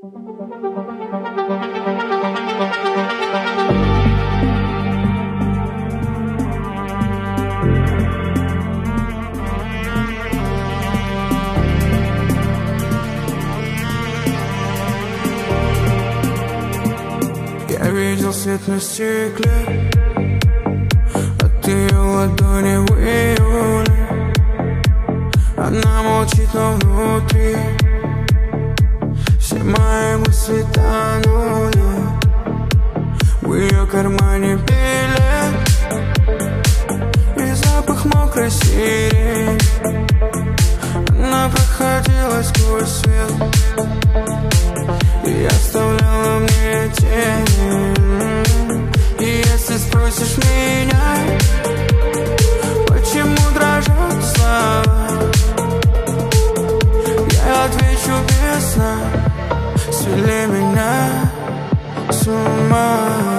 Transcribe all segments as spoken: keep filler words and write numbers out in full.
Я видел свет на стекле от ее ладони в июле. Она молчит, но внутри все мои мысли тонули. В ее кармане билет и запах мокрой сирени. Она проходила сквозь свет и оставляла мне тени. И если спросишь меня, почему дрожат слова, я отвечу: весна свели меня с ума.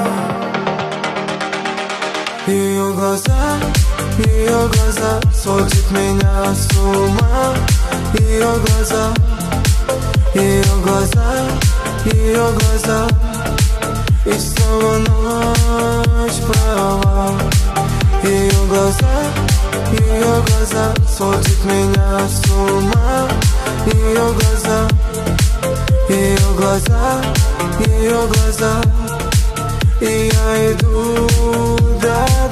Ее глаза, ее глаза сводят меня с ума. Ее глаза, ее глаза, ее глаза, и снова ночь права. Ее глаза, ее глаза сводят меня с ума. Ее глаза, ее глаза, ее глаза, и я иду дальше.